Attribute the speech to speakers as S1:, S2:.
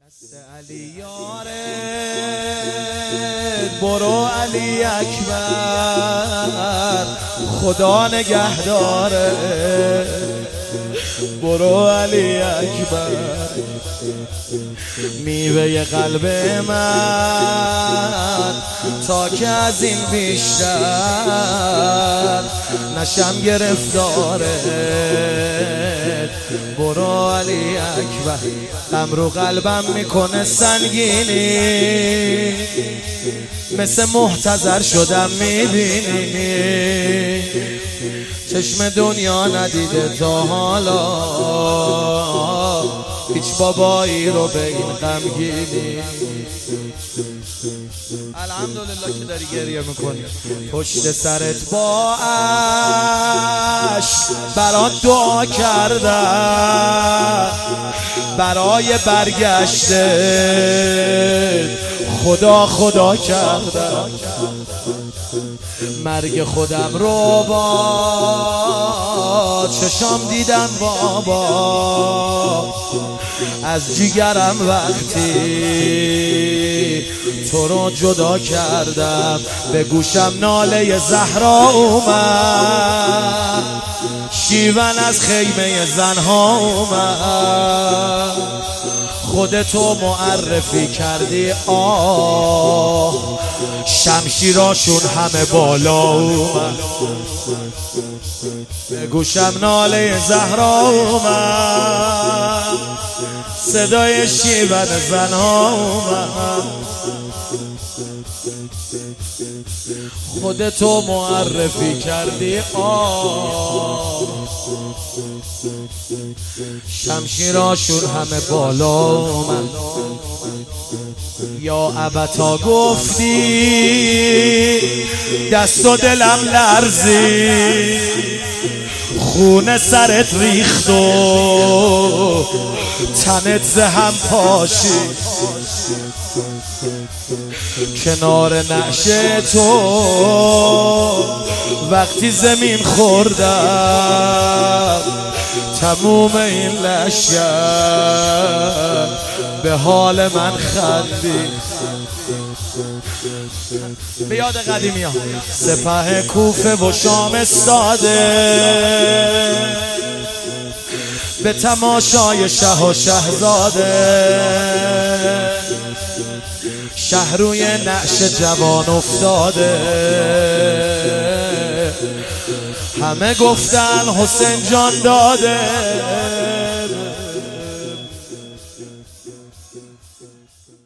S1: علی یارت برو علی اکبر خدا نگهداره برو علی اکبر میوه قلب من تا که از این بیشتر نشم گرفتاره برو علی اکبر غم رو قلبم میکنه سنگینی مثل محتضر شدم میبینی چشم دنیا ندیده تا حالا هیچ بابایی رو به این غمگینی الحمدلله که داری گریه میکنی پشت سرت با عشق برات دعا کردم برای برگشته خدا کردم مرگ خودم رو با چشام دیدم بابا از جیگرم وقتی تو رو جدا کردم به گوشم ناله زهرا اومد شیون از خیمه زنها اومد خودتو معرفی کردی آه شمشیراشون همه بالا اومد به گوشم ناله زهرا اومد صدای شیون زنها اومد خودتو معرفی کردی آه شمشیراشون همه بالا اومد یا ابتا گفتی دست و دلم لرزی خون سرت ریخت و تنت زهم پاشی کنار نعش تو وقتی زمین خوردم تموم این لشگر به حال من خندی به یاد قدیمی ها سپه کوفه و شام استاده به تماشای شه و شهزاده شهر روی نعش جوان افتاده همه گفتن حسین جان داده